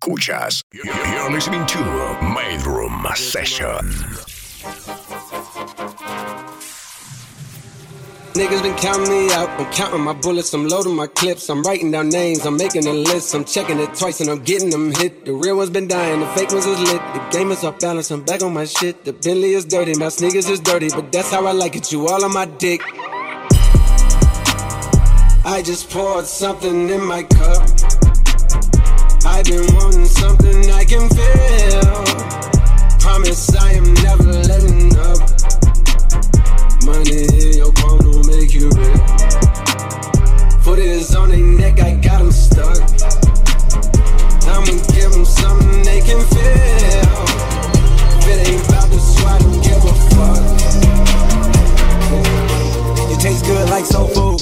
Escuchas. You're listening to Main Room Session. Niggas been counting me out, I'm counting my bullets, I'm loading my clips, I'm writing down names, I'm making a list, I'm checking it twice and I'm getting them hit. The real ones been dying, the fake ones is lit, the game is off balance, I'm back on my shit. The Bentley is dirty, my sneakers is dirty, but that's how I like it, you all on my dick. I just poured something in my cup, I've been wanting something I can feel. Promise I am never letting up. Money in your palm don't make you rich. Foot is on their neck, I got them stuck. I'ma give them something they can feel. If it ain't about the swat, I don't give a fuck. It tastes good like soul food.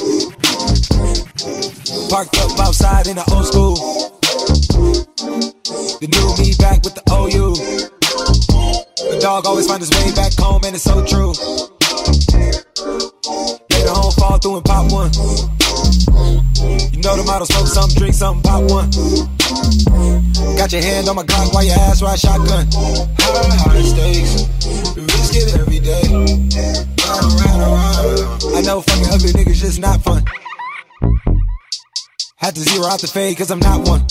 Parked up outside in the old school. The new me back with the OU. The dog always find his way back home and it's so true. Later home, fall through and pop one. You know the motto, smoke something, drink something, pop one. Got your hand on my Glock while your ass ride shotgun. High stakes, risk it every day. I know fucking ugly niggas just not fun. Had to zero out the fade cause I'm not one.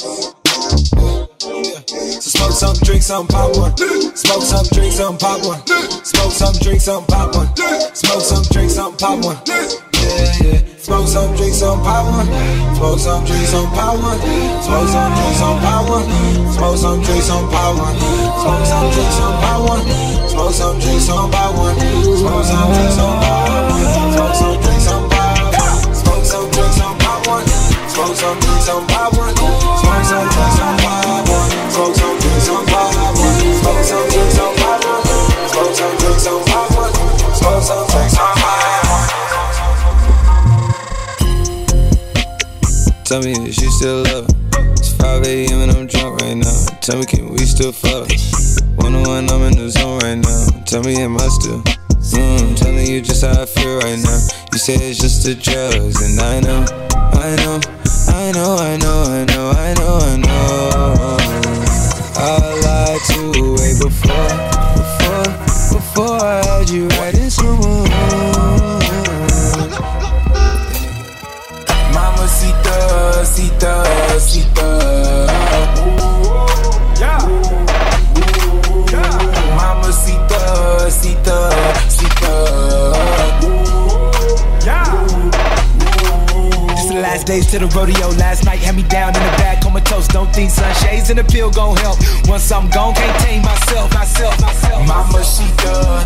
So smoke something, drink something, pop one. Smoke something, drink something, pop one. Smoke something, drink something, pop one. Smoke something, drink something, pop one. Yeah, yeah. Smoke something, drink something, pop one. Smoke something, drink something, pop one. Smoke something, drink something, pop one. Smoke something, drink something, pop one. Smoke something, drink something, pop one. Smoke something, drink something, pop one. Smoke something, drink something, pop one. Smoke something, drink something, pop one. Smoke something, drink something, pop one. Smoke something, drink something, pop one. Smoke something, drink something, pop one. Smoke some, drink some, pop one. Smoke some, drink some, pop one. Smoke some, drink some, pop one. Smoke some, drink some, pop one. Tell me if she still love. It's 5 a.m. and I'm drunk right now. Tell me, can we still fuck? 101, I'm in the zone right now. Tell me, am I still? Telling you just how I feel right now. You say it's just the drugs, and I know. I lied to you way before I had you right in someone. Mamacita, cita. Yeah. Mamacita, cita. Last days to the rodeo, last night had me down in the back, comatose. Don't think sunshades and the pill gon' help. Once I'm gone, can't tame myself. Mama, cita.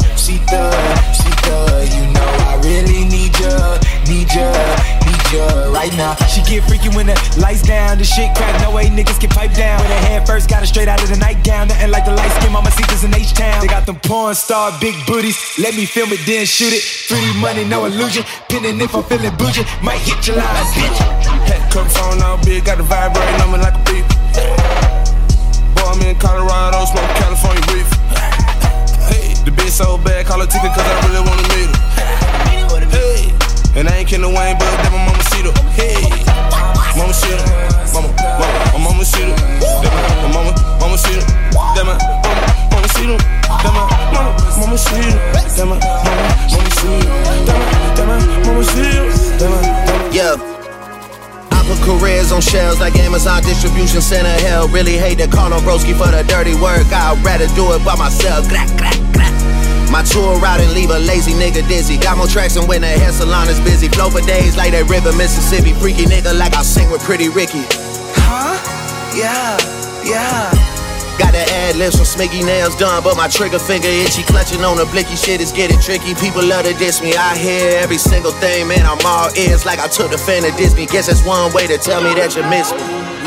You know I really need ya right now. She get freaky when the lights down, the shit crack, no way niggas get piped down. When her head first got it straight out of the nightgown, nothing like the light skin mama citas in H-Town. They got them porn star big booties, let me film it then shoot it. Free money, no illusion, pinning if I'm feeling bougie, might hit your line, bitch. Come phone all big, got the vibrating on me like a beep. Boy, I'm in Colorado, smoking California reef. Hey, the bitch so bad, call her ticket cause I really wanna meet her. Hey, and I ain't Kendall Wayne, but that my mama see her. Hey, mama see her, mama see her. That my mama see her. That my mama see her. That my mama see her. That my mama see her. That my mama see her. Yeah. I put careers on shelves like Amazon distribution center. Hell, really hate to call on broski for the dirty work. I'd rather do it by myself. My tour route and leave a lazy nigga dizzy. Got more tracks than when the hair salon is busy. Flow for days like that river Mississippi. Freaky nigga like I sing with Pretty Ricky. Huh? Yeah. Got the ad libs from Smiggy nails done, but my trigger finger itchy. Clutching on the blicky, shit is getting tricky. People love to diss me, I hear every single thing. Man, I'm all ears like I took the fan to Disney. Guess that's one way to tell me that you miss me.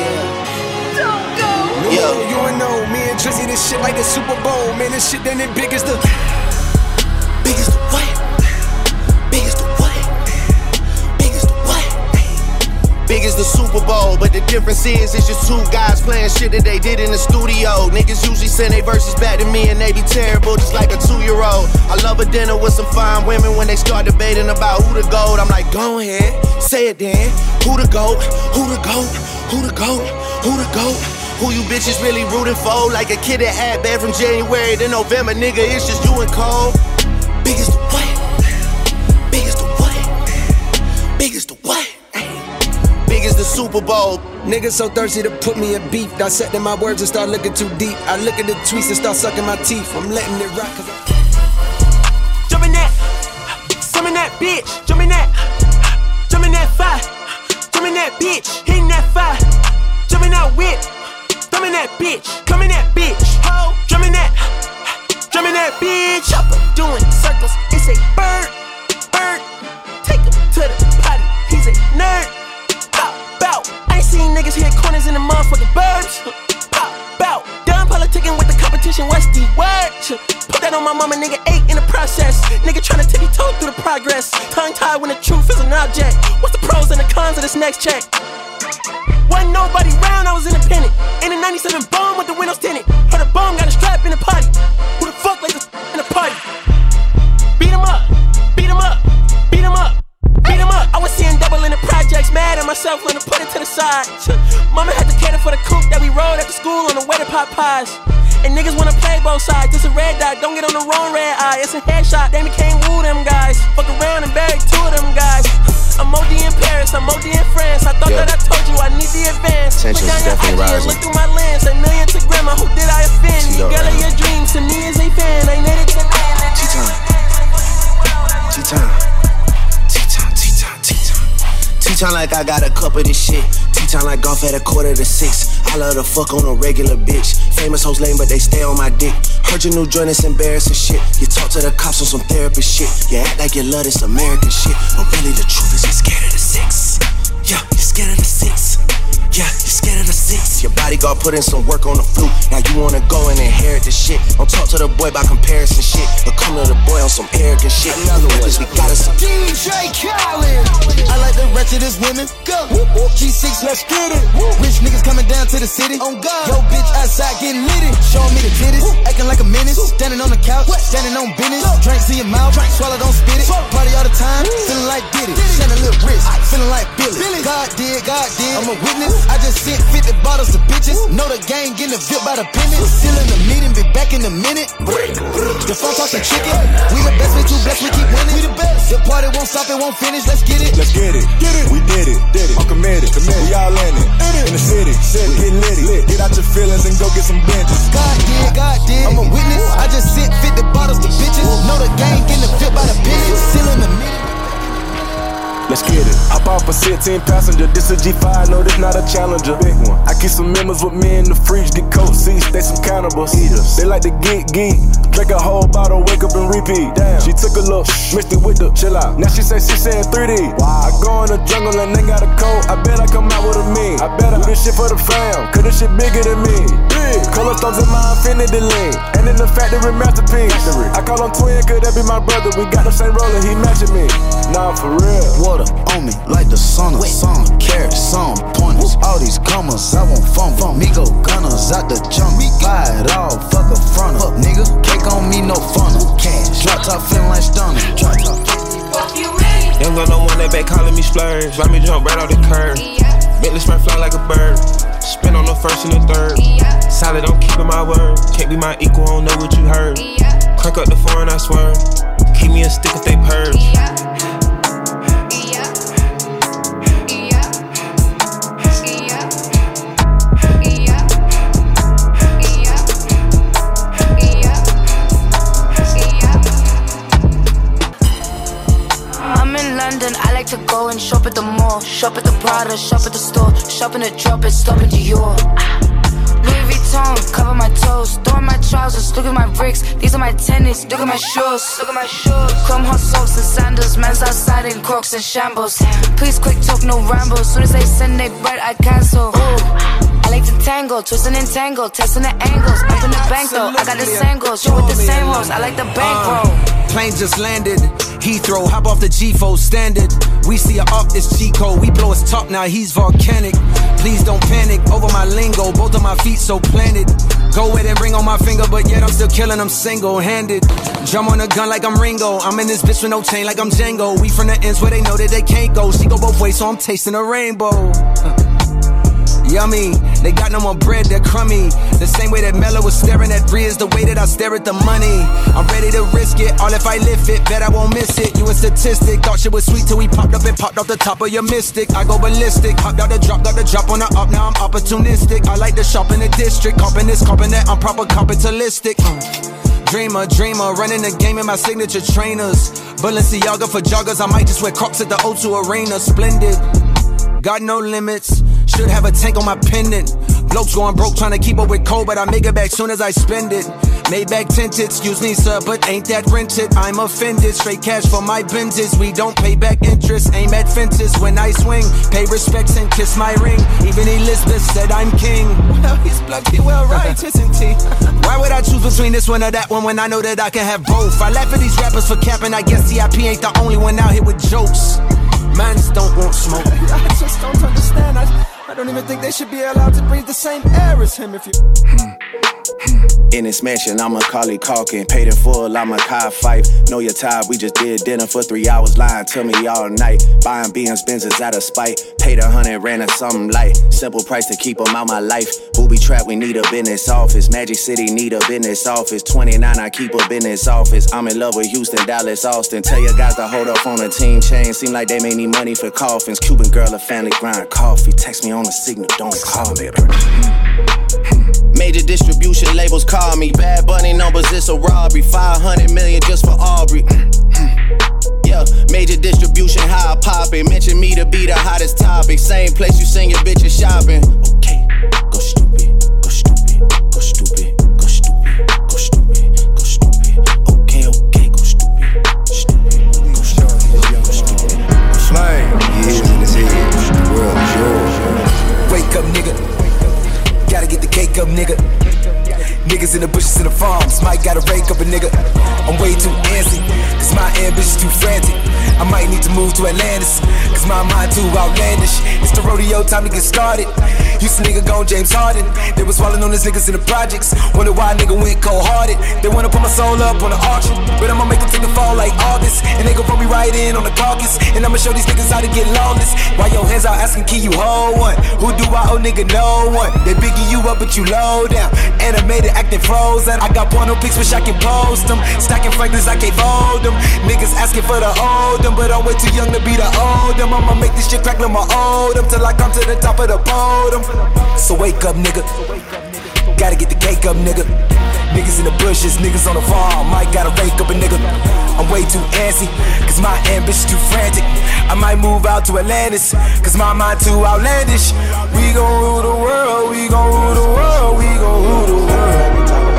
Yeah. You ain't know, me and Drizzy, this shit like the Super Bowl. Man, this shit done it big as the... Biggest the what? Biggest the what? Biggest the what? Big as the Super Bowl, but the difference is it's just two guys playing shit that they did in the studio. Niggas usually send they verses back to me and they be terrible, just like a 2-year-old. I love a dinner with some fine women when they start debating about who the GOAT. I'm like, go ahead, say it then. Who the GOAT? Who the GOAT? Who the GOAT? Who the GOAT? Who you bitches really rooting for? Like a kid that had bad from January to November, nigga, it's just you and Cole. Big as the what? Big as the what? Big as the what? Big as the Super Bowl. Niggas so thirsty to put me in beef. Dissecting my words and start looking too deep. I look at the tweets and start sucking my teeth. I'm letting it rock cause Jumpin' that, summon that bitch. Jumpin' that fire. Jumpin' that bitch, hitting that fire. Jumpin' that whip, thumbin' that bitch. Coming that bitch, ho. Drumming that bitch. Chopper doing circles, it's a bird. Take him to the potty, he's a nerd. Bout, I ain't seen niggas hit corners in the motherfucking burbs. Bout, done politicking with the competition, what's the word? Put that on my mama, nigga, 8 in the process. Nigga tryna tippy-toe through the progress. Tongue-tied when the truth is an object. What's the pros and the cons of this next check? Wasn't nobody round, I was independent. In a 97 bomb with the windows tinted. Heard a bomb, got a strap in the potty. Who the fuck like this in the party? Beat him up, beat him up, beat him up, beat him up. I was seeing double in the projects, mad at myself when I put it to the side. Mama had to cater for the coupe that we rode after school on the way to pot pies. And niggas wanna play both sides, this a red dot, don't get on the wrong red eye. It's a headshot, they can't woo them guys. Fuck around and bury 2 of them guys. I'm OD in Paris, I'm OD in France. I thought that I told you I need the advance. Look down your IG and look through my lens. A million to grandma, who did I offend? You girl of your dreams, to me is a fan. I need it to me. T-time like I got a cup of this shit. T-time like golf at 5:45. I love to fuck on a regular bitch. Famous hoes lame, but they stay on my dick. Heard your new joint is embarrassing shit. You talk to the cops on some therapist shit. You act like you love this American shit, but really the truth is you're scared of the 6. Yeah, you're scared of the 6. Yeah, you're scared of the 6. Your bodyguard put in some work on the flute. Now you wanna go and inherit the shit. Don't talk to the boy about comparison shit, but come to the boy on some arrogant shit. Another one, we got us DJ Khaled. I like the wretchedest women. Go. G6, let's get it. Rich niggas coming down to the city. On God. Yo, bitch outside getting litty. Showing me the titties. Acting like a menace. Standing on the couch. Standing on business. Drinks in your mouth. Swallow, don't spit it. Party all the time. Feeling like Diddy. Shining a little wrist. Feeling like Billy. God did. I'm a witness. I just sent 50 bottles to bitches. Know the gang getting VIP by the pennies. Still in the meeting, be back in a minute. The phone talking chicken. We the best, we too blessed, we keep winning. We the best. The party won't stop, it won't finish. Let's get it. Let's get it. We did it. I'm committed. We all in it. In the city. We get litty. Get out your feelings and go get some benches. God did. I'm a witness. I just sent 50 bottles to bitches. Know the gang getting VIP by the pennies. Still in the meeting. Let's get it. Hop off a 16 passenger. This a G5, no, this not a Challenger. Big one. I keep some members with me in the fridge. Get cold seats, they some cannibals. Eaters. They like to geek. Drink a whole bottle, wake up and repeat. Damn. She took a look, mixed it with the chill out. Now she saying 3D. Wow. I go in the jungle and they got a coat. I bet I come out with a mean. I bet I do this shit for the fam, cause this shit bigger than me. Big. Color stones in my infinity lane. And in the factory masterpiece. I call him twin, could that be my brother? We got the same roller, he matching me. Nah, for real. Water on me like the sauna. Some carrots, some pointers. All these commas, I won't fumble. Me go gunners out the jump. Buy it all, fuck a front up. Nigga, cake on me, no funnel. Cash, drop top feeling like stunner. Drop top. Young gun no one that back calling me splurge. Let me jump right off the curb. Bentley spread fly like a bird. Spin on the first and the third. Solid, I'm keeping my word. Can't be my equal, I don't know what you heard. Crank up the foreign, I swear. Keep me a stick if they purge. I like to go and shop at the mall, shop at the Prada, shop at the store, shop in the drop it, stop in Dior. Louis Vuitton, cover my toes, throw in my trousers, look at my bricks, these are my tennis, look at my shoes, Chrome hot socks and sandals, man's outside in Crocs and shambles. Please quick talk, no ramble, soon as they send they bread, I cancel. I like to tangle, twist and entangle, testing the angles, up in the bank though, I got the same goals, you with the same hoes, I like the bankroll. Plane just landed, Heathrow, hop off the G4 standard. We see her off this G-code, we blow his top, now he's volcanic. Please don't panic over my lingo, both of my feet so planted. Go with and ring on my finger, but yet I'm still killing them single-handed. Drum on a gun like I'm Ringo, I'm in this bitch with no chain like I'm Django. We from the ends where they know that they can't go. She go both ways, so I'm tasting a rainbow. Yummy, they got no more bread, they're crummy. The same way that Mello was staring at Riz, the way that I stare at the money. I'm ready to risk it, all if I lift it, bet I won't miss it. You a statistic, thought shit was sweet till we popped up and popped off the top of your mystic. I go ballistic, hopped out the drop, got the drop on the up, now I'm opportunistic. I like to shop in the district, copping this, copping that, I'm proper capitalistic. Dreamer, running the game in my signature trainers. Balenciaga for joggers, I might just wear Crocs at the O2 Arena. Splendid, got no limits, should have a tank on my pendant. Blokes going broke trying to keep up with cold, but I make it back soon as I spend it. Made back tinted, excuse me sir, but ain't that rented? I'm offended, straight cash for my Benzes. We don't pay back interest, aim at fences when I swing. Pay respects and kiss my ring. Even Elizabeth said I'm king. Well, he's black, he well right, isn't he? Why would I choose between this one or that one when I know that I can have both? I laugh at these rappers for capping, I guess CIP ain't the only one out here with jokes. Mans don't want smoke. I just don't understand. I don't even think they should be allowed to breathe the same air as him if you... In this mansion, I'm a Macaulay Culkin. Paid in full, I'm a Kai Fife. Know you're tired, we just did dinner for 3 hours. Lying to me all night. Buying BM's Benzes out of spite. Paid 100, ran a something light. Simple price to keep them out my life. Booby trap, we need a business office. Magic City need a business office. 29, I keep a business office. I'm in love with Houston, Dallas, Austin. Tell your guys to hold up on a team chain. Seem like they may need money for coffins. Cuban girl, a family grind coffee. Text me on the signal, don't call me. Major distribution labels call me. Bad Bunny numbers, it's a robbery. 500 million just for Aubrey. Yeah, major distribution, how I pop it. Mention me to be the hottest topic. Same place you send your bitches shopping. Okay, go stupid, go stupid, go stupid, go stupid, go stupid, go stupid. Okay, go stupid, stupid, go stupid, go stupid. Flame, yeah, in his head. The world is yours. Wake up, nigga. Gotta get the cake up, nigga. Niggas in the bushes in the farms, might gotta rake up a nigga. I'm way too antsy, cause my ambition's too frantic. I might need to move to Atlantis, cause my mind too outlandish. It's the rodeo, time to get started. Used to nigga gone James Harden. They was swallowing on these niggas in the projects. Wonder why a nigga went cold-hearted. They wanna put my soul up on the auction, but I'ma make them take a fall like August. And they gon' put me right in on the carcass. And I'ma show these niggas how to get lawless. Why your hands out asking, can you hold one? Who do I owe, nigga? No one. They biggie you up, but you low down. Animated, acting frozen. I got porno pics, wish I can post them. Stacking Franklins, I can't fold them. Niggas asking for the old them, but I'm way too young to be the old them. I'ma make this shit crack like my old them till I come to the top of the podium. So wake up, nigga. Gotta get the cake up, nigga. Niggas in the bushes, niggas on the farm. Might gotta rake up a nigga. I'm way too antsy, cause my ambition too frantic. I might move out to Atlantis, cause my mind too outlandish. We gon' rule the world, we gon' rule the world, we gon' rule the world.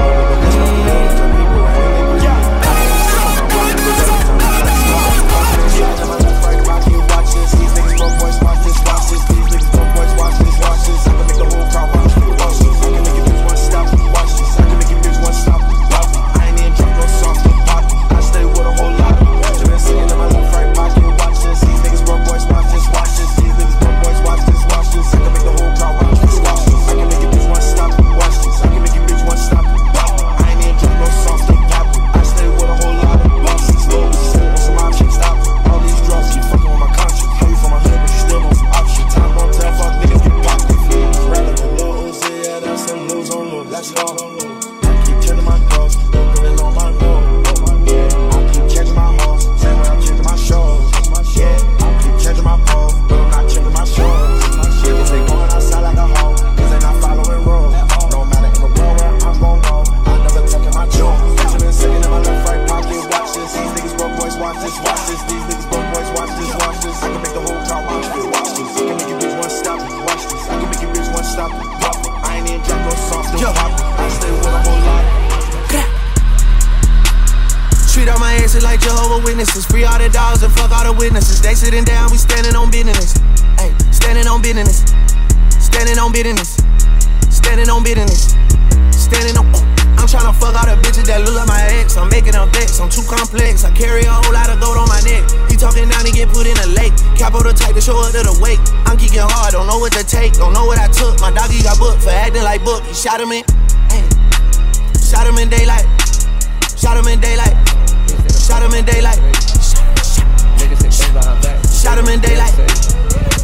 Witnesses, free all the dogs and fuck all the witnesses. They sitting down, we standing on business. Ay, standing on business. Standing on business. Standing on business. Standing on. I'm tryna fuck all the bitches that look like my ex. I'm making them vex, I'm too complex. I carry a whole lot of gold on my neck. He talking down, he get put in a lake. Capo the type to show up to the wake. I'm kicking hard, don't know what to take, don't know what I took. My doggy got booked for acting like book. He shot him in. Ay, shot him in daylight. Shot him in daylight. Shot him in daylight. Shot him in daylight.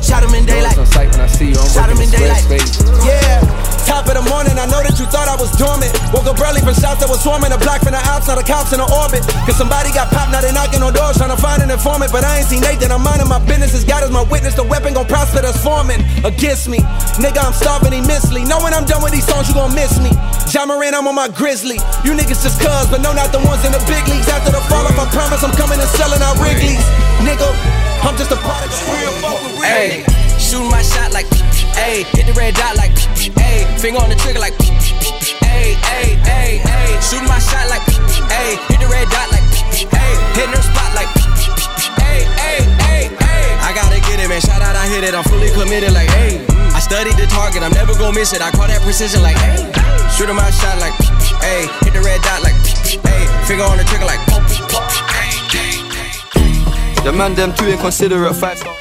Shot him in daylight. On sight when I see you, I'm shot him in daylight. Space. Yeah. Top of the morning, I know that you thought I was dormant. Woke up early from shots that was swarming. A block from the outs, now the cops in the orbit. Cause somebody got popped, now they knocking on doors trying to find an informant. But I ain't seen Nathan, I'm minding my business. As God is my witness, the weapon gon' prosper that's forming against me. Nigga, I'm starving immensely. Know when I'm done with these songs, you gon' miss me. Ja Morant, I'm on my grizzly. You niggas just cuz, but no, not the ones in the big leagues. After the fall off, I promise I'm coming and selling out Wrigley's. Nigga, I'm just a product of real folk with real. Ayy, shooting my shot like ayy, hit the red dot like ayy, finger on the trigger like ayy, ayy, ayy, ayy, shooting my shot like ayy, hit the red dot like ayy, hitting her spot like ayy, ayy, ayy, ayy. I gotta get it, man. Shout out, I hit it. I'm fully committed like ayy. I studied the target, I'm never gonna miss it. I call that precision like ayy, shooting my shot like ayy, hit the red dot like ayy, finger on the trigger like ayy, ayy, ayy. The man them too inconsiderate, 5-star.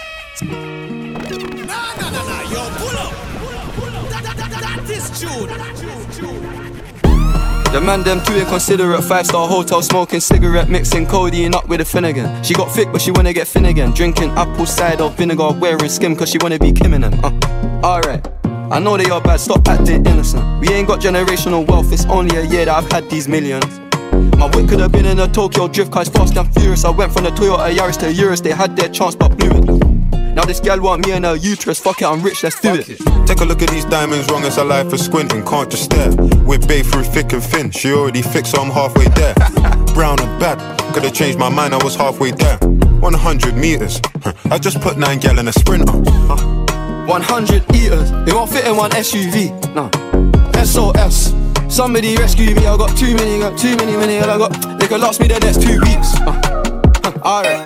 The man them too inconsiderate, 5-star hotel smoking cigarette, mixing codeine up with a Finnegan. She got thick but she wanna get Finnegan, drinking apple cider vinegar, wearing skim cause she wanna be Kim and them. Alright, I know they are bad, stop acting innocent. We ain't got generational wealth, it's only a year that I've had these millions. My whip could have been in a Tokyo drift car, it's fast and furious. I went from the Toyota Yaris to Urus, they had their chance but blew it. Now this gal want me and her uterus, fuck it, I'm rich, let's do it. Take a look at these diamonds, wrong as a life for squinting, can't just stare. With babe through thick and thin, she already fixed so I'm halfway there. Brown and bad, could've changed my mind, I was halfway there. 100 meters, I just put 9 gal in a Sprinter. 100 eaters, it won't fit in one SUV, no. SOS, somebody rescue me, I got too many, and I got, they could last me the next 2 weeks. Alright.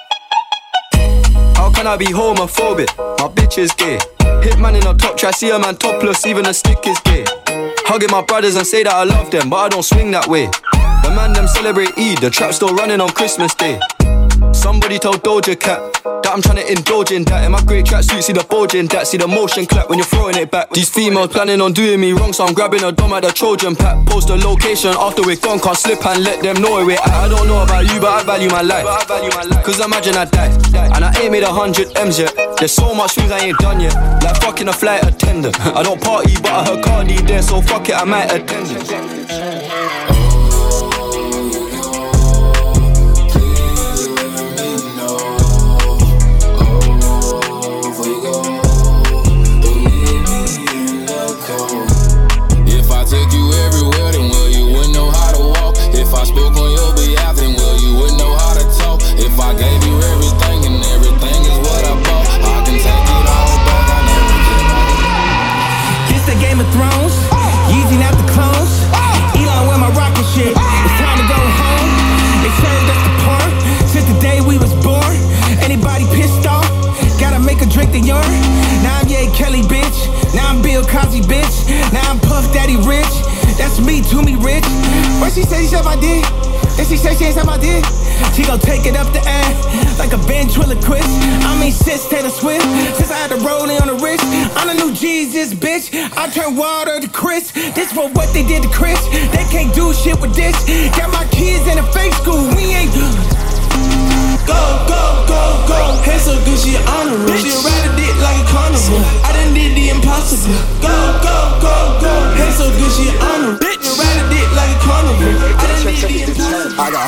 How can I be homophobic? My bitch is gay. Hit man in a top try, see a man topless, even a stick is gay. Hugging my brothers and say that I love them, but I don't swing that way. The man them celebrate Eid, the trap still running on Christmas Day. Somebody told Doja Cat that I'm trying to indulge in that. In my great tracksuit, see the bulge in that. See the motion clap when you're throwing it back. These females planning on doing me wrong, so I'm grabbing a dom at the Trojan pack. Post the location after we're gone, can't slip and let them know where we're at. I don't know about you, but I value my life. Cause imagine I die, and I ain't made 100 M's yet. There's so much things I ain't done yet, like fucking a flight attendant. I don't party, but I heard Cardi there, so fuck it, I might attend it. If I spoke on your behalf, then well, you wouldn't know how to talk. If I gave you everything and everything is what I bought, I can take it all back, I never get back. This the Game of Thrones, Yeezy not the clones. Elon with my rocket shit, it's time to go home. They served us the porn, since the day we was born. Anybody pissed off, gotta make a drink the urine. Now I'm Ye Kelly, bitch. Now I'm Bill Cosby, bitch. Now I'm Puff Daddy Rich. That's me, to me, rich. What she say, she said my dick. Then she said she ain't said my dick. She gon' take it up the ass like a ventriloquist. I mean, sis Taylor Swift. Since I had to roll in on the wrist, I'm the new Jesus, bitch. I turn water to Chris. This for what they did to Chris. They can't do shit with this. Got my kids in a fake school. We ain't. Go, go, go, go. Hands so good, she honorable. She ride a dick like a carnival. I done did the impossible. Go, go, go, go. Hands so good, she honorable. She ride a dick like a carnival. I done did the impossible. I got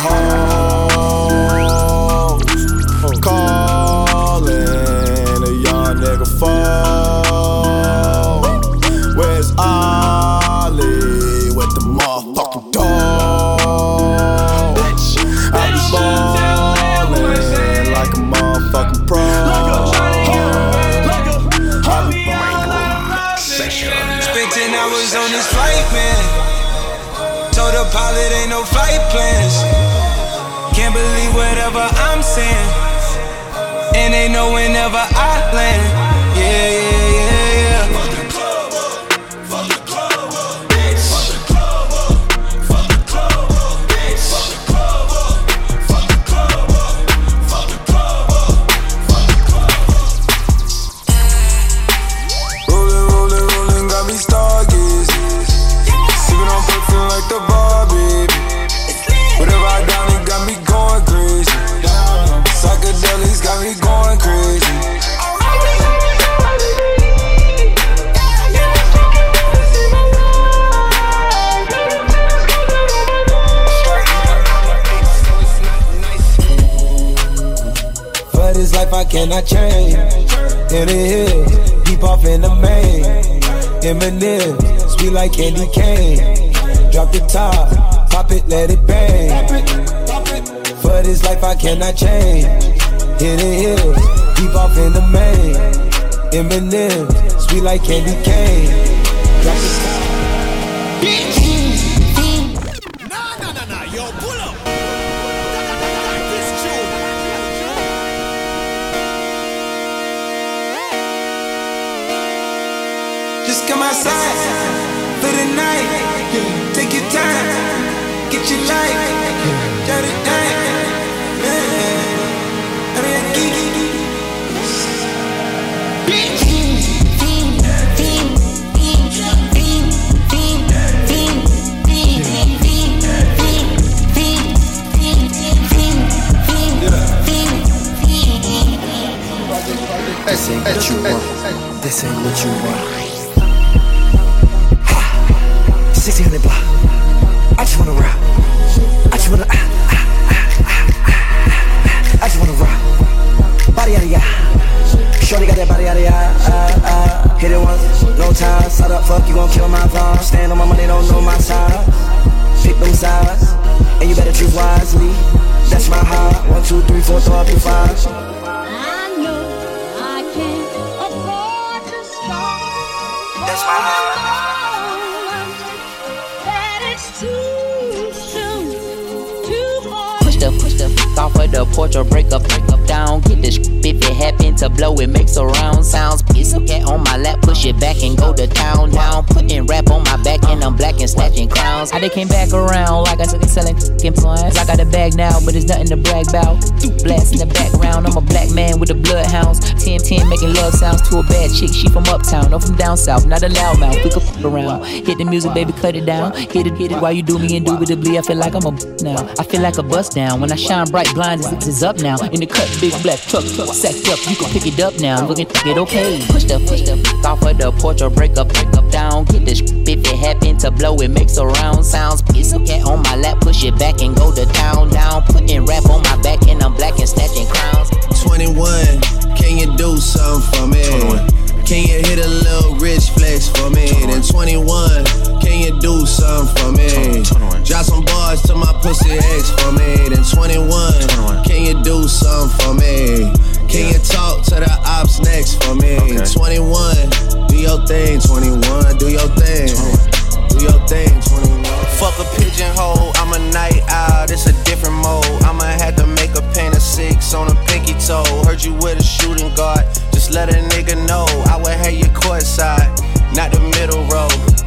hoes calling a young nigga phone. Where's Ollie with the motherfucking dog? I be ballin' like a motherfucking pro. Spent 10 hours on this flight, man. Told the pilot ain't no flight plans. Can't believe whatever I'm saying. And they know whenever I land. Yeah, yeah, yeah, yeah. Fuck the club up, fuck the club up, bitch. Fuck the club up, fuck the club up, bitch. Fuck the club up, fuck the club up, fuck the club up, fuck the club up. Rollin', rollin', got me stargazing. Sippin' on perfume like the Barbie. Whatever I done, it got me going crazy. Psychedelics got me going crazy. can I change? In the hills, deep off in the main. Eminem, sweet like candy cane. Drop the top, pop it, let it bang. For this life I cannot change. In the hills, deep off in the main. Eminem, sweet like candy cane. Drop the top. Nah, yo, pull up. Just come outside for the night. Take your time, get your life. Dirty thing. I mean, I geek. This ain't what you want. This ain't what you want. 1600 block. I just wanna rock. I just wanna I just wanna rock. Body out of ya. Shorty got that body out of ya. Hit it once, no time. Side up, fuck, you gon' kill my vibe. Stand on my money, don't know my side. Pick them sides, and you better choose wisely. That's my high. 1, 2, 3, 4, throw up your 5. I know I can't afford to stop. That's my high. Push the off of the porch or break up down. Get this if it happen to blow, it makes a round sounds. Piece of cat on my lap, push it back and go to town. Down, putting rap on my back and I'm black and snatching crowns. I they came back around like I took it selling influence. I got a bag now, but it's nothing to brag about. Blast in the background, I'm a black man with the bloodhounds. 10-10 making love sounds to a bad chick. She from uptown, I'm from down south, not a loudmouth. We could f around. Hit the music, baby, cut it down. Hit it while you do me indubitably. I feel like I'm a now. I feel like a bust down. When I shine bright, blind is up now. In the cut, big black truck, sacked up. You can pick it up now. Looking it okay. Push the off of the porch or break up down. Get this if it happen to blow, it makes a round sounds. Piece of cat on my lap, push it back and go to town. Down, putting rap on my back and I'm black and snatching crowns. 21, can you do something for me? 21. Can you hit a little rich flex for me? 21. Then 21, can you do something for me? 21. Drop some bars to my pussy ex for me. Then 21, can you do something for me? Can you talk to the ops next for me? Okay. 21, do your thing. 21, do your thing. 21. Do your thing. 21. Fuck a pigeonhole, I'm a night owl, it's a different mode. I'ma have to make a paint of 6 on a pinky toe. Heard you with a shooting guard, just let a nigga know. I would have you courtside, not the middle row.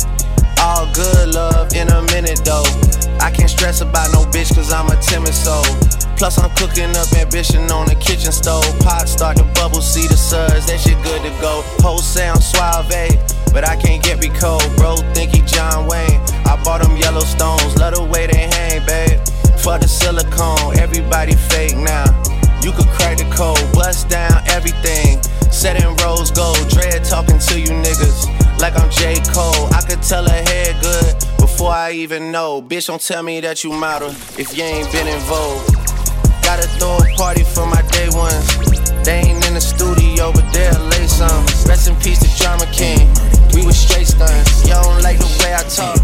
All good love in a minute though. I can't stress about no bitch cause I'm a timid soul. Plus I'm cooking up ambition on the kitchen stove. Pot start to bubble, see the suds, that shit good to go. Whole sound suave, but I can't get me cold. Bro think he John Wayne, I bought them Yellowstones. Love the way they hang, babe. For the silicone, everybody fake now. You could crack the code, bust down everything. Set in rose gold, dread talking to you niggas like I'm J. Cole. I could tell her head good before I even know. Bitch, don't tell me that you model if you ain't been in vogue. Gotta throw a party for my day ones. They ain't in the studio, but they'll lay some. Rest in peace to Drama King. We was straight stunts. Y'all don't like the way I talk.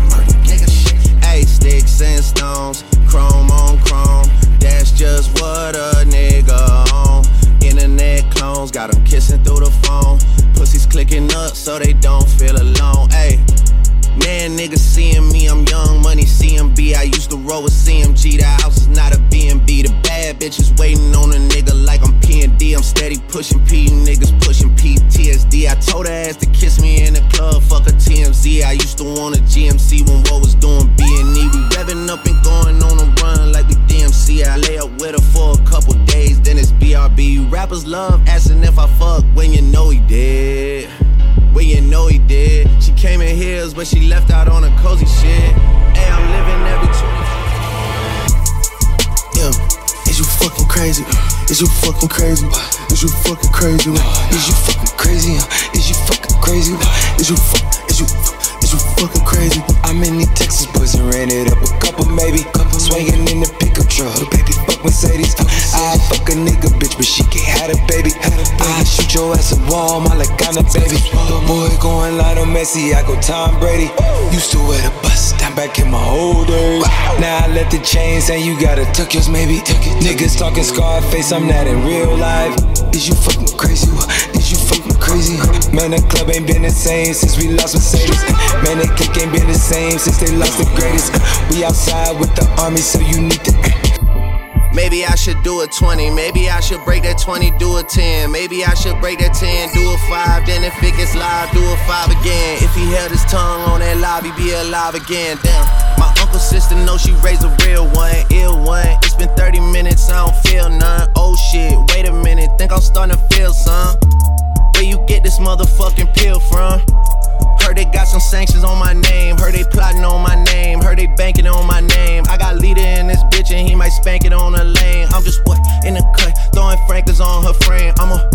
Ayy, sticks and stones, chrome on chrome. That's just what a nigga on. Internet clones, got them kissing through the phone. Pussies clicking up so they don't feel alone. Ayy, man, niggas seeing me, I'm young money CMB. I used to roll with CMG, the house is not a B&B. The bad bitches waiting on a nigga like I'm P&D. I'm steady pushing P, you niggas pushing PTSD. I told her ass to kiss me in the club, fuck a TMZ. I used to want a GMC when what was doing B&E. We revving up and going on a run like we DMC. I lay up with her for a couple days, then it's BRB. You rappers love asking if I fuck when you know he did. When you know he did. She came in heels, but she left out on a cozy shit. Hey, I'm living every 20. Yeah, is you fucking crazy? Is you fucking crazy? Is you fucking crazy? Is you fucking crazy? Is you fucking crazy? Is you fucking crazy? I'm in these Texas boys and ran it up a couple maybe. Swinging in the pickup truck, baby fuck Mercedes. I fuck a nigga bitch, but she can't have a baby. I shoot your ass a wall, my Lagana, baby. Little boy going Lionel Messi, I go Tom Brady. Used to wear the bus, down back in my old days. Now I let the chains hang, you gotta tuck yours, maybe. Niggas talking Scarface, I'm not in real life. Is you fucking crazy? Is you fucking crazy? Man, the club ain't been the same since we lost Mercedes. Man, the clique ain't been the same since they lost the greatest. We outside with the army, so you need to. Maybe I should do a 20, maybe I should break that 20, do a 10. Maybe I should break that 10, do a 5. Then if it gets live, do a 5 again. If he held his tongue on that live, he'd be alive again. Damn, my uncle's sister knows she raised a real one, ill one. It's been 30 minutes, I don't feel none. Oh shit, wait a minute, think I'm starting to feel some. Where you get this motherfucking pill from? Heard they got some sanctions on my name. Heard they plotting on my name. Heard they banking on my name. I got leader in this bitch and he might spank it on the lane. I'm just what? In the cut, throwing Franklin's on her frame.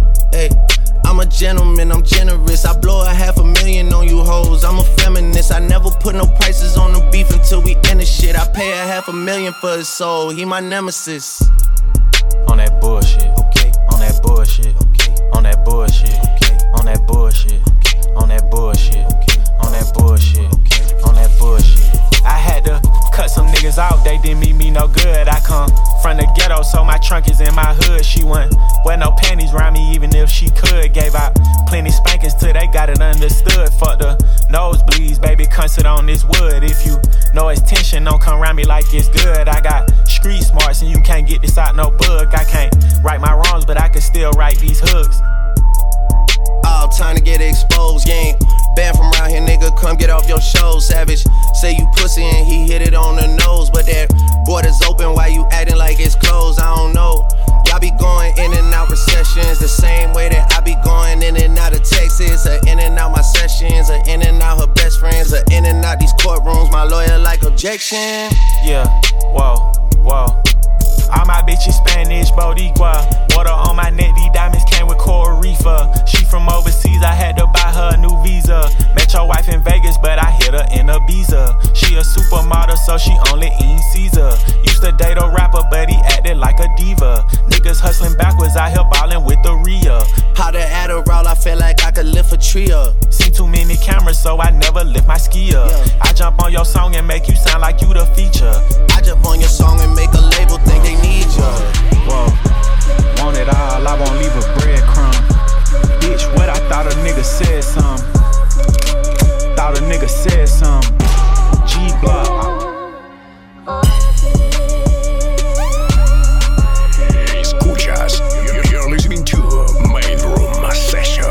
I'm a gentleman, I'm generous. I blow $500,000 on you hoes. I'm a feminist. I never put no prices on the beef until we end the shit. I pay $500,000 for his soul. He my nemesis. On that bullshit, okay. On that bullshit, okay. On that bullshit, okay. On that bullshit, okay. On that bullshit, okay. On that bullshit, okay. On that bullshit. I had to cut some niggas out, they didn't mean me no good. I come from the ghetto, so my trunk is in my hood. She wouldn't wear no panties around me, even if she could. Gave out plenty spankings till they got it understood. Fuck the nosebleeds, baby, come sit on this wood. If you know it's tension, don't come around me like it's good. I got street smarts and you can't get this out no book. I can't right my wrongs, but I can still write these hooks. All time to get exposed, you ain't banned from around here, nigga, come get off your show. Savage, say you pussy and he hit it on the nose. But that border's open, why you acting like it's closed? I don't know. Y'all be going in and out recessions the same way that I be going in and out of Texas, or in and out my sessions, or in and out her best friends, or in and out these courtrooms. My lawyer like objection. Yeah, whoa, whoa. All my bitches Spanish, Boricua. Water on my neck, these diamonds came with Coral Reefer. She from overseas, I had to buy her a new visa. Met your wife in Vegas, but I hit her in Ibiza. She a supermodel, so she only eat Caesar. Used to date a rapper, but he acted like a diva. Niggas hustling backwards, out here ballin' with the Rhea. How the Adderall, I feel like I could lift a tree up. Seen too many cameras, so I never lift my ski up. Yeah. I jump on your song and make you sound like you the feature. I jump on your song and make a label think they need you. Whoa, want it all, I won't leave a breadcrumb. Bitch, what I thought a nigga said some. Thought a nigga said some. G-Block. Escuchas, you're listening to Main Room Session.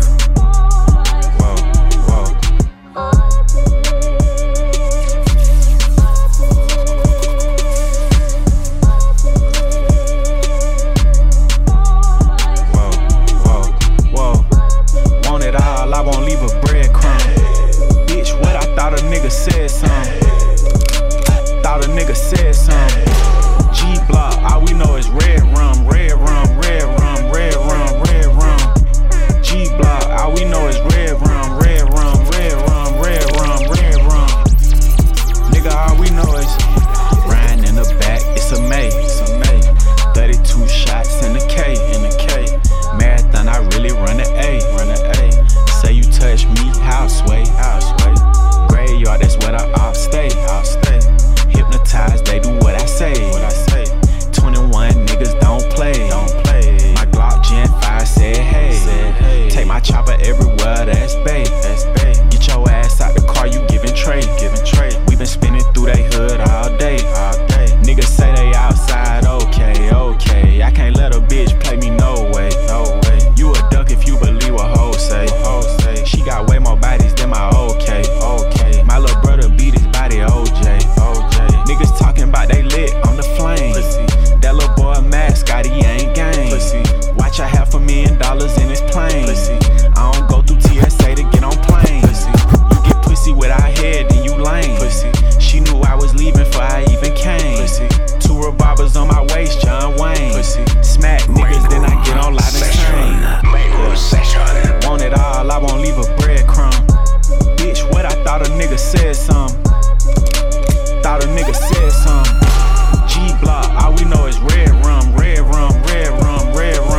I won't leave a breadcrumb. Bitch, what I thought a nigga said some. Thought a nigga said some. G-Block, all we know is red rum, red rum, red rum, red rum, red rum. G-Block, all we know is red rum, red rum, red rum, red rum, red rum. Nigga, all we know is riding in the back, it's a May, it's a May. 32 shots in the K, in the K. Marathon, I really run the A, run the A. Say you touch me, how sway, how sway. Graveyard, that's where I off stay, I'll stay. Hypnotized, they do what I say, what I say. 21 niggas don't play, don't play. My Glock Gen 5 said hey, take my chopper everywhere, that's bae, that's bae. Get your ass out the car, you giving trade, giving trade. We been spinning through they hood all day, all day. Niggas say they outside, okay, okay. I can't let a bitch play me, no way, no way. You a duck if you believe what hoes say. She got way more bodies than my okay, okay. My little brother beat his body, OJ, OJ. Niggas talking about they lit on the flame. Pussy. That little boy mascot, he ain't game. Pussy. Watch a $500,000 in his plane. Pussy. I don't go through TSA to get on planes. Pussy. You get pussy without head, then you lame. Pussy. She knew I was leaving before I even came. Pussy. 2 revolvers on my waist, John Wayne. Pussy. Smack niggas, then I get on live and chain. Want it all, I won't leave a breadcrumb. Bitch, what I thought a nigga said some. Thought a nigga said some. G-Block, all we know is red rum, red rum, red rum, red rum.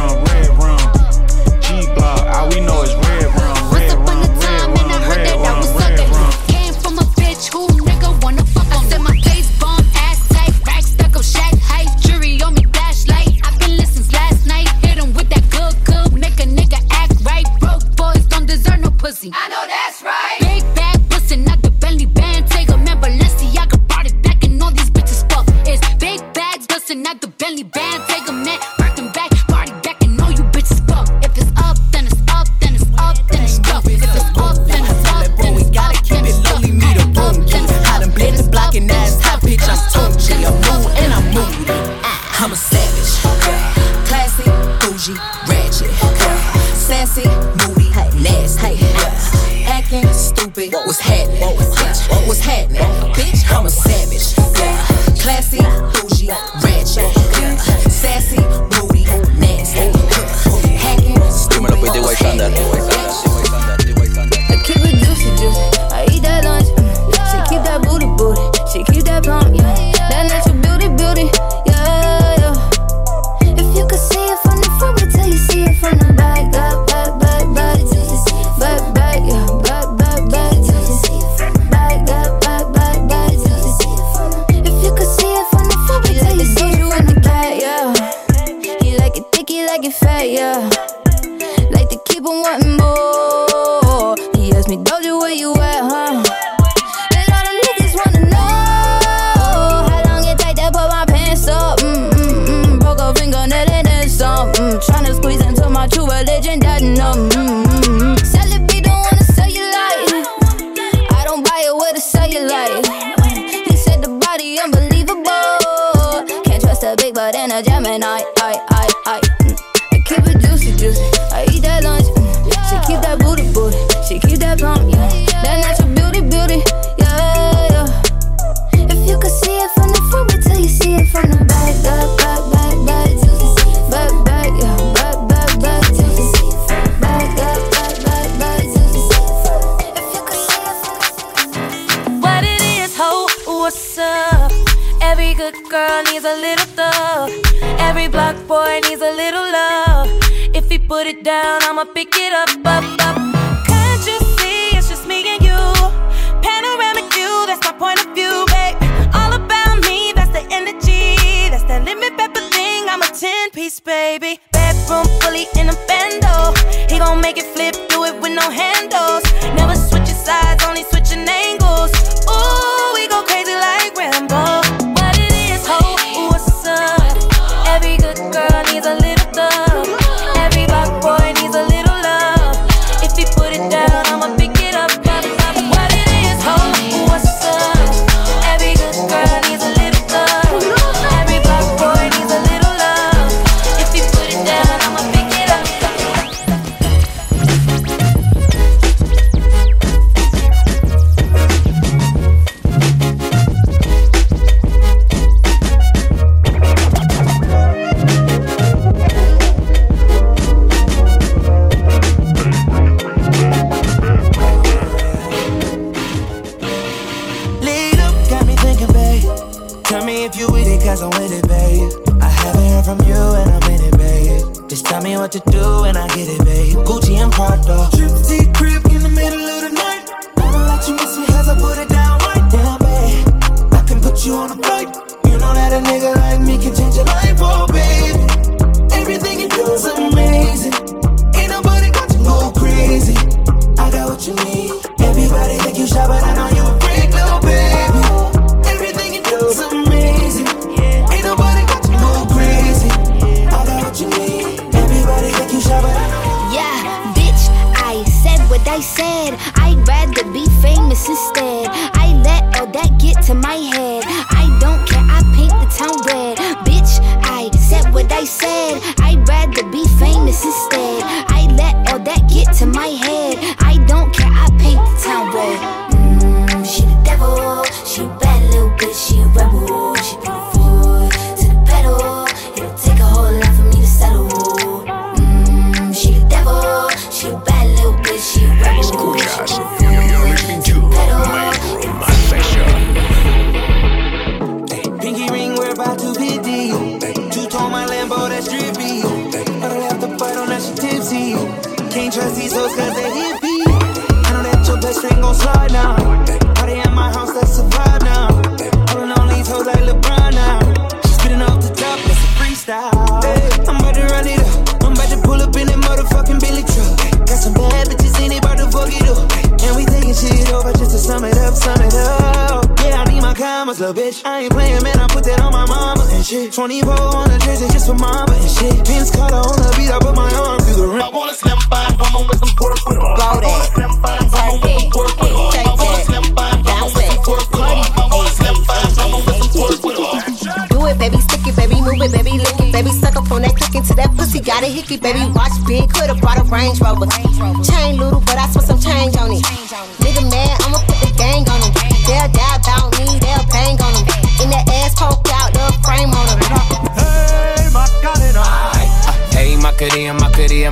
What's happening? Bitch, I'm a savage. Yeah. Classy, bougie, ratchet. Yeah. Sassy, booty, nasty. Hacking, stupid. I keep it juicy, juicy. I eat that lunch. She keep that booty, booty. She keep that plump. That natural beauty, beauty. Yeah, yeah. If you could see it from the front, wait till you see it from the back. Back, back, back, back. Back, back, yeah. Back, back, back. Back, back, back, back, back. If you could see it from the front, wait till you see you in the back, yeah. He like it thick, he like it fat, yeah. Like to keep on wanting more. He asked me, Doja, where you at, huh? And all the niggas wanna know how long it take to put my pants up. Broke a fingernail and then some. Tryna squeeze into my true religion, that Sell it, be don't wanna sell you light. I don't buy it with a cellulite. He said the body unbelievable. Can't trust a big butt and a Gemini. I keep it juicy, juicy. I eat that lunch. She keep that booty, booty. She keep that plump, yeah. That natural beauty, beauty, yeah, yeah. If you could see it from the front, wait till you see it from the back, back, back, back, back, back, back, yeah, back, back, back, back, back, back, back, back. If you could see it from the what it is, ho, what's up? Every good girl needs a little thug. Every block boy needs a little love. If he put it down, I'ma pick it up, up, up. Can't you see it's just me and you? Panoramic view, that's my point of view, babe. All about me, that's the energy. That's that lemon pepper thing, I'm a 10-piece, baby. Bedroom fully in a bando. He gon' make it flip, do it with no handles. Never switching sides, only switching angles. Ooh, we go crazy like Rambo. What it is, ho, what's up? Every good girl needs a little thug. Every black boy needs a little love. If he put it down, I'ma pick it up, up, up. What it is, ho, what's up? Every good girl needs a little thug. Every black boy needs a little love. If he put it down, I'ma pick it up. Lead up, got me thinking, babe. Tell me if you with it, cause I'm with it, babe. I haven't heard from you and I'm in it, babe. Just tell me what to do and I get it, babe. Gucci and Prada. Trip to the crib in the middle of the night. I'ma let you miss me as I put it down right down, babe. I can put you on a flight. You know that a nigga like me can change your life, oh, baby. Everything you do is amazing. Ain't nobody got to go crazy. I got what you need. Everybody think you shy, but I know you a freak, little baby. Everything you do is amazing. Ain't nobody got to go crazy. I got what you need. Everybody think you shy, but I know. Yeah, bitch, I said what I said. I'd rather be famous instead. I let all that get to my head. I don't care, I paint the town red. Bitch, I said what I said. I'd rather be famous instead. I let all that get to my head. I don't care, I paint the town red. She the devil, she a bad little bitch, she a rebel. She put her foot to the pedal. It'll take a whole lot for me to settle. She the devil, she a bad little bitch, she a rebel. Escuchas, you're listening to Maidroom Session. Pinky ring, we're about to be deep. Two-tone my Lambo, that's drippy. But I left the fight on that she tipsy. Can't trust these hoes cause they hippie. I know that your best friend gon' slide now. Party at my house, that's a vibe now. Pulling on these hoes like LeBron now. She's spitting off the top, that's a freestyle. Hey, I'm about to run it up. I'm about to pull up in that motherfucking Billy truck. Got some bad bitches in it, about to fuck it up. And we taking shit over just to sum it up, sum it up. Yeah, I need my commas, little bitch. I ain't playing, man, I put that on my mama and shit. 24 on the jersey just for mama and shit. Pins Carter on the beat, I put my arm through the rim. I wanna slam by, woman with some pork with her. Blow that. Turn it. Shake that. Bounce it. Party. Do it, baby. Stick it, baby. Move it, baby. Lick it, baby. Suck up on that click into that pussy. Got a hickey, baby. Watch big. Could've brought a Range Rover. Chain little, but I spent some change on it. Nigga mad, I'ma put the game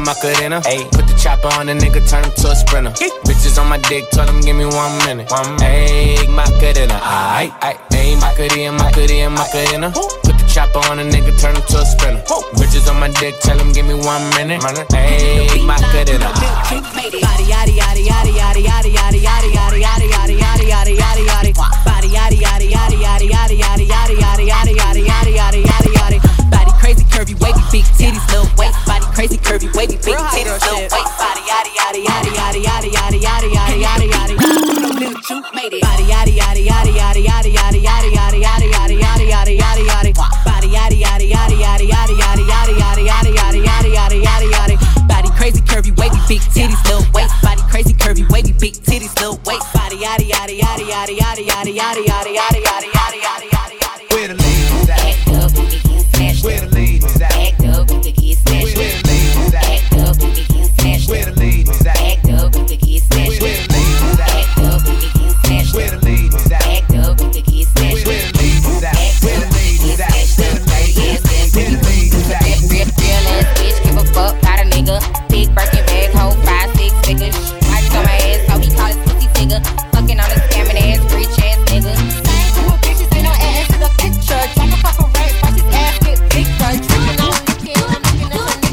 Macarena. Ayy, put the chopper on the nigga, turn him to a sprinter. Bitches on my dick, tell them give me 1 minute. Ayy, Macarena. Aight, ayy, Macarena. Put the chopper on a nigga, turn him to a sprinter. Bitches on my dick, tell them give me 1 minute. Ayy, Macarena. Body yaddy yaddy yaddy yaddy yaddy yaddy yaddy yaddy yaddy yaddy yaddy yaddy yaddy yaddy. Body yaddy yaddy yaddy yaddy yaddy yaddy yaddy yaddy yaddy yaddy yaddy yaddy yaddy yaddy. Body crazy curvy wavy big titties little waist. Body crazy curvy wavy big titties little waist. Body yaddy yaddy yaddy yaddy yaddy yaddy yaddy yaddy yaddy yaddy. Body yaddy yaddy yaddy yaddy yaddy yaddy yaddy yaddy yaddy yaddy yaddy yaddy yaddy yaddy. Body yaddy yaddy yaddy yaddy yaddy yaddy yaddy yaddy yaddy yaddy yaddy yaddy yaddy yaddy. Body crazy curvy wavy big titties little waist. Body crazy curvy wavy big titties little waist. Body yaddy yaddy yaddy yaddy yaddy yaddy yaddy yaddy yaddy yaddy yaddy yaddy yaddy yaddy. Where the ladies at? Act up, we can get smashed. Where the ladies at? Act up, we can get smashed. Where the ladies at? Act up, we can get smashed. Where the ladies at? Act up, we can get smashed. Where the ladies at? Act up, we can get smashed. Where the ladies at? Act up, we can get smashed. Where the ladies at? Where the ladies at? Where the ladies at? Real ass bitch, give a fuck, got a nigga. Big Birkin bag, hold 5, 6 figures. Wipes on my ass, so he call his pussy nigga. Fucking on a scamming ass, rich ass nigga. Same group of bitches, ain't no ass in the picture. Drop a pop a race, watch his ass get bigger. Tripping on the kid, I'm looking at the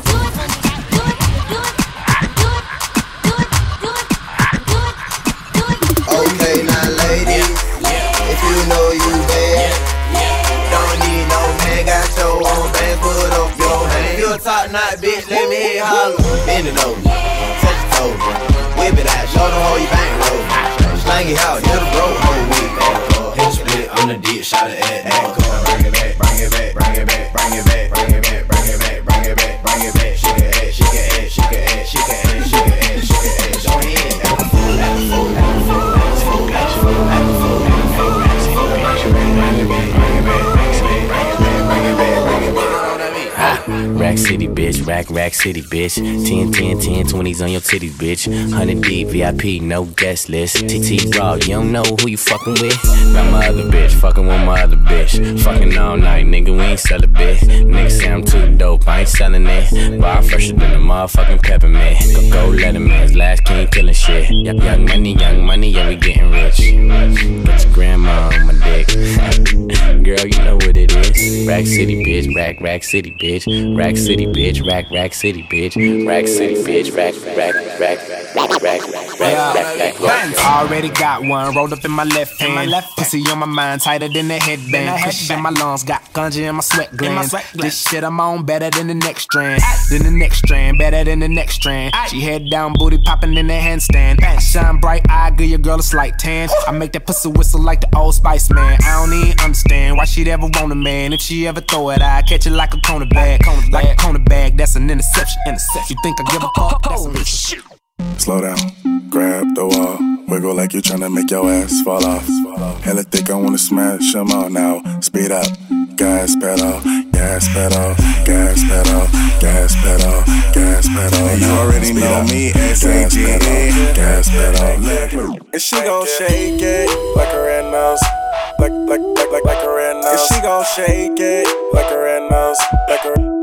Okay, now ladies, if you know you bad, don't need no man, got your own band, put up your hand. You a top knot bitch, let me hear holler. Bend it over, touch your toes, whip it out, show them how you bang roll. Slang it out, hit the bro, whole week. Hit split on the dick, shot it at bring it back, bring it back, bring it back, bring it back, bring it back, bring it back, bring it back, bring it back. Shake it ass, shake it ass, shake it ass, shake it ass, shake it ass, shake it ass. Go ahead, act a fool, act a fool, act a fool, act a fool, act a fool, act a fool, act a fool, act a fool, act a fool, bring it back, bring it back, bring it back, bring it back, bring it back. Rack City, bitch, rack city, bitch. 10, 10, 10, 20s on your titties, bitch. 100 deep, VIP, no guest list. TT Raw, you don't know who you fucking with. Got my other bitch, fucking with my other bitch. Fucking all night, nigga, we ain't sell a bit. Nigga say I'm too dope, I ain't selling it. Bar fresher than the motherfucking peppermint. Go Letterman's last king killing shit. Young money, yeah, we getting rich. Put your grandma on my dick. Girl, you know what it is. Rack City, bitch, rack city, bitch. Rack City, bitch, rack city, bitch. Rack City, bitch, rack. Already got one rolled up in my left hand. Pussy on my mind, tighter than the headband. Cushion in my lungs, got ganja in my sweat glands. This shit I'm on better than the next strand. Then the next strand, better than the next strand. She head down, booty popping in the handstand. Shine bright eye, give your girl a slight tan. I make that pussy whistle like the Old Spice man. I don't even understand why she'd ever want a man. If she ever throw it, I catch it like a corner bag. Like a corner bag, that's an interception. You think I give a fuck? That's a bitch. Slow down, grab the wall, wiggle like you tryna make your ass fall off. Hella thick, I wanna smash them all now. Speed up, gas pedal, gas pedal, gas pedal, gas pedal, gas pedal. You already know me, S-A-G-E, gas pedal. And she gon' shake it like a red nose, like a red nose. And she gon' shake it like a red nose, like a red nose.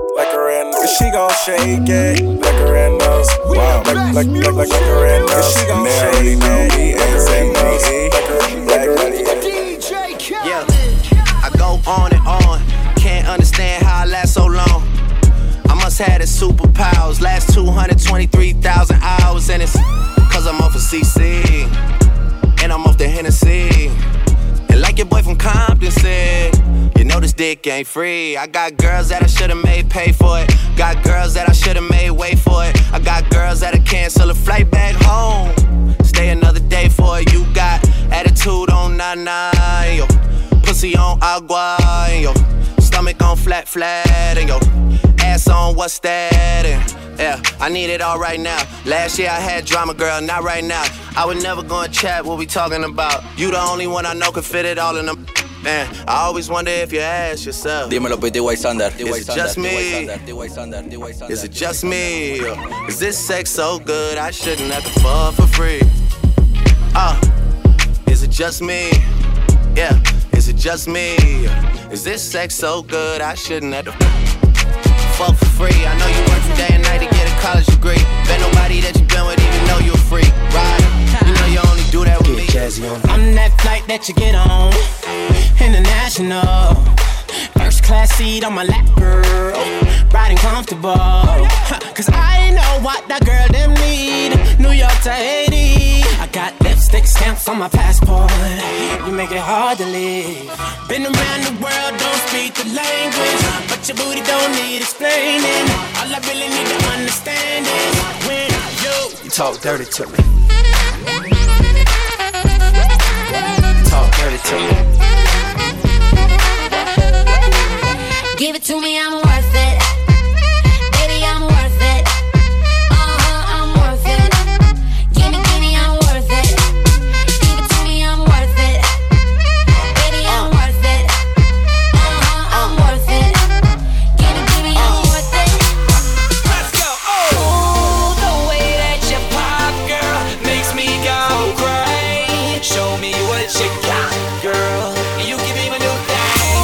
And she gon' shake it like a red nose, wow, like a red nose. And she gon' shake it like a red nose, like a red nose. Yeah, I go on and on, can't understand how I last so long. I must have the superpowers, last 223,000 hours, and it's cause I'm off of CC, and I'm off the Hennessy. And like your boy from Compton said, you know this dick ain't free. I got girls that I should've made pay for it. Got girls that I should've made wait for it. I got girls that'll cancel a flight back home, stay another day for it. You got attitude on nana, yo. Pussy on agua, and yo. Stomach on flat, and yo. Ass on what's that, and yeah, I need it all right now. Last year I had drama, girl, not right now. I would never go and chat what we talking about. You the only one I know can fit it all in them. Man, I always wonder if you ask yourself, dímelo, PTY Sander. Is it just me? Is it just me? Is this sex so good I shouldn't have to fuck for free? Is it just me? Yeah, is it just me? Is this sex so good I shouldn't have to fuck for free. I know you work from day and night to get a college degree. Bet nobody that you been with even know you're free. Right? You know you only do that with me. I'm that flight that you get on, international. First class seat on my lap, girl, riding comfortable. Cause I know what that girl them need. New York to Haiti, I got lipstick stamps on my passport. You make it hard to leave. Been around the world, don't speak the language, but your booty don't need explaining. All I really need to understand is when you talk dirty to me. Talk dirty to me. Give it to me, I'm worth it. Baby, I'm worth it. I'm worth it. Give me, I'm worth it. Give it to me, I'm worth it. Baby, I'm worth it. I'm worth it. Give me, I'm worth it. Let's go. Oh, the way that you pop, girl, makes me go crazy. Show me what you got, girl. You give me my new thing.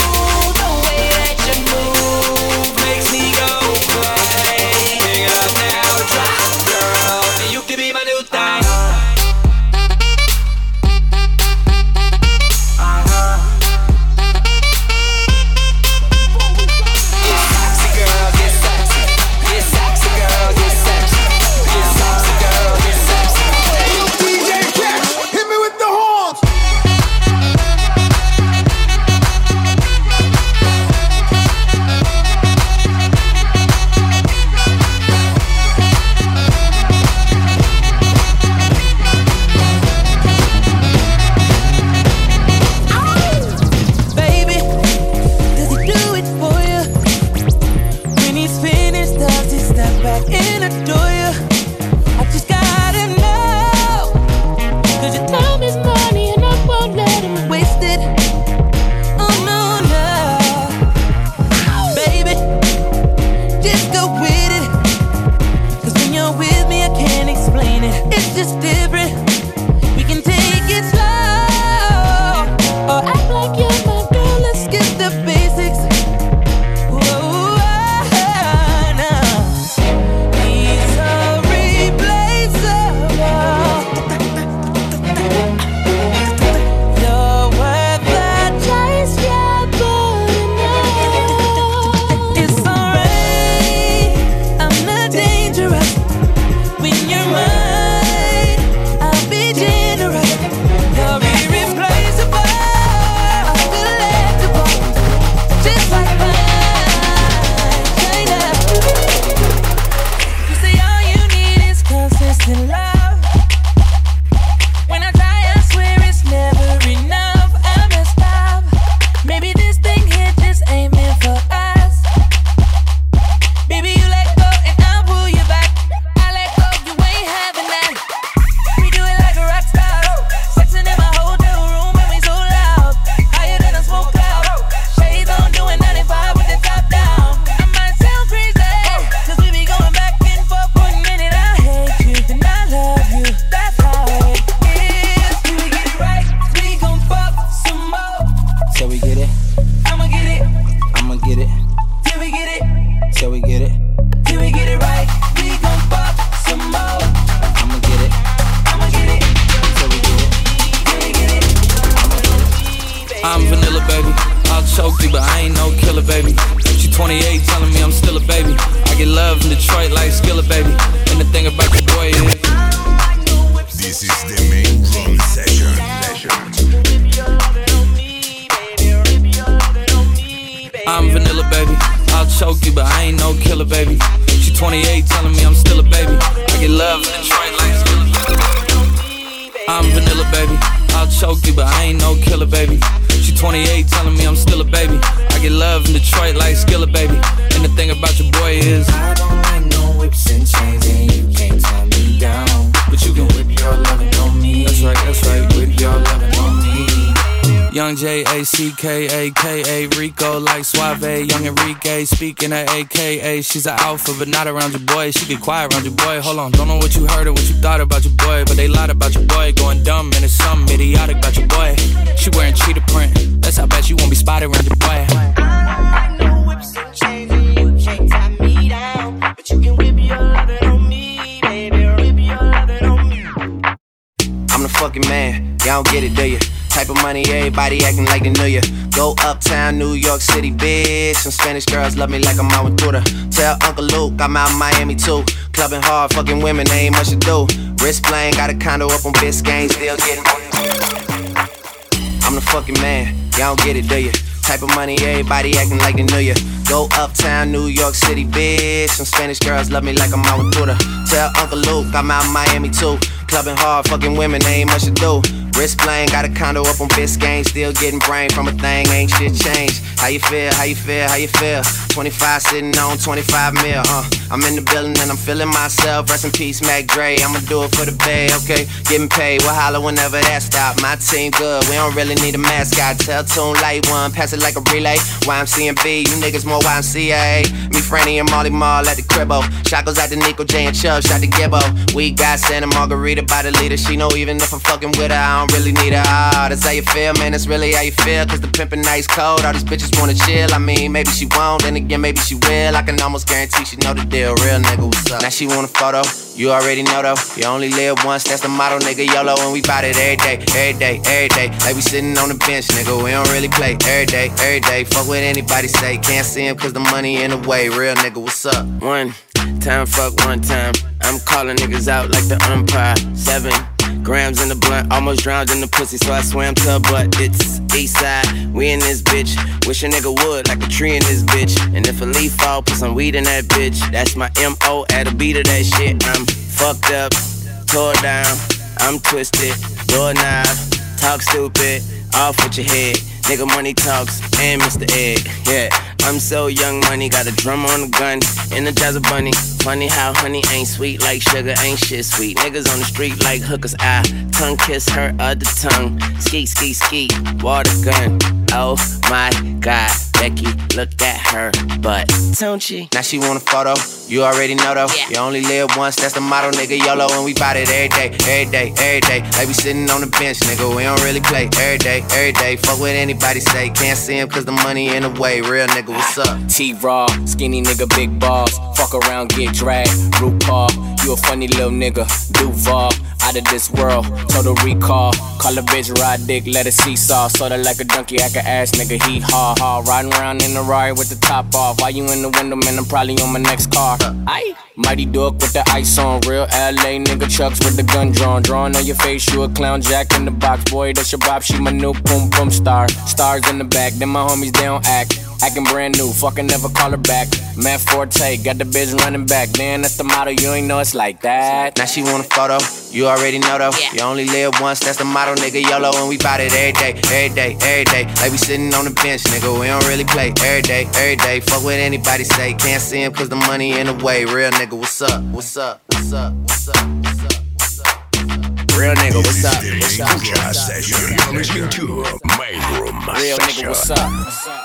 Young J-A-C-K-A-K-A Rico like Suave, Young Enrique speaking at AKA. She's an alpha but not around your boy. She get quiet around your boy. Hold on, don't know what you heard or what you thought about your boy, but they lied about your boy. Going dumb and it's something idiotic about your boy. She wearing cheetah print, that's how bad you won't be spotted around your boy. I know whips and chains and you can't tie me man, y'all don't get it, do you? Type of money, everybody acting like they knew ya. Go uptown, New York City, bitch. Some Spanish girls love me like I'm out with Twitter. Tell Uncle Luke I'm out in Miami too. Clubbing hard, fucking women, ain't much to do. Wrist playing, got a condo up on Biscayne, still getting money. I'm the fucking man, y'all don't get it, do ya? Type of money, everybody acting like they knew ya. Go uptown, New York City, bitch. Some Spanish girls love me like I'm out with Twitter. Tell Uncle Luke I'm out in Miami too. Clubbing hard, fucking women, ain't much to do. Wrist playing, got a condo up on Biscayne, still getting brain from a thing, ain't shit changed. How you feel, how you feel, how you feel? 25 sitting on 25 mil, I'm in the building and I'm feeling myself. Rest in peace, Mac Dre, I'ma do it for the bay, okay? Getting paid, we'll holler whenever that stop. My team good, we don't really need a mascot. Tell Tune Light One, pass it like a relay. YMC and B, you niggas more YMCA. Me, Franny, and Molly Mall at the cribbo. Shot goes out to Nico J and Chubb, shot to Gibbo. We got Santa Margarita by the leader. She know even if I'm fucking with her, I don't really need her. Ah, that's how you feel, man, that's really how you feel. Cause the pimpin' nice cold, all these bitches wanna chill. I mean, maybe she won't, then again, maybe she will. I can almost guarantee she know the deal, real nigga, what's up? Now she want a photo, you already know though. You only live once, that's the motto, nigga, YOLO. And we bout it every day, every day, every day. Like we sitting on the bench, nigga, we don't really play. Every day, every day, fuck what anybody say. Can't see him cause the money in the way, real nigga, what's up? One time, fuck one time. I'm calling niggas out like the umpire. 7 grams in the blunt, almost drowned in the pussy, so I swam to her butt. It's east side, we in this bitch. Wish a nigga would, like a tree in this bitch. And if a leaf fall, put some weed in that bitch. That's my M.O. at a beat of that shit. I'm fucked up, tore down, I'm twisted, doorknob, talk stupid, off with your head. Nigga money talks, and Mr. Egg, yeah. I'm so young money, got a drum on the gun, Energizer Bunny. Funny how honey ain't sweet like sugar, ain't shit sweet. Niggas on the street like hookers, I tongue kiss her other tongue. Skeet, skeet, skeet, water gun. Oh my God, Becky, look at her butt, don't she? Now she want a photo, you already know though. Yeah. You only live once, that's the motto, nigga, YOLO. And we bout it every day, every day, every day. Like we sitting on the bench, nigga, we don't really play. Every day, every day, fuck what anybody say. Can't see him cause the money in the way, real nigga, what's up? T-Raw, skinny nigga, big balls. Fuck around, get dragged, RuPaul. You a funny little nigga, Duval. Out of this world, total recall. Call a bitch, ride dick, let her seesaw. Sorta like a donkey, act a ass nigga, he ha. Riding around in the Rari with the top off. While you in the window, man, I'm probably on my next car. Aye. Mighty Duck with the ice on. Real LA nigga Chucks with the gun drawn. Drawing on your face, you a clown, Jack in the box. Boy, that's your bop, she my new boom boom star. Stars in the back, then my homies, they don't act. Acting brand new, fucking never call her back. Matt Forte, got the bitch running back. Man, that's the motto, you ain't know it's like that. Now she want a photo, you already know though. Yeah. You only live once, that's the motto, nigga, YOLO. And we bout it every day, every day, every day. Like we sitting on the bench, nigga, we don't really play. Every day, every day, fuck what anybody say. Can't see him cause the money in the way. Real nigga, what's up, what's up, what's up, what's up, what's up, what's up, what's up? Real nigga, what's up, what's up, You're listening to Main Room Real nigga, Session. what's up?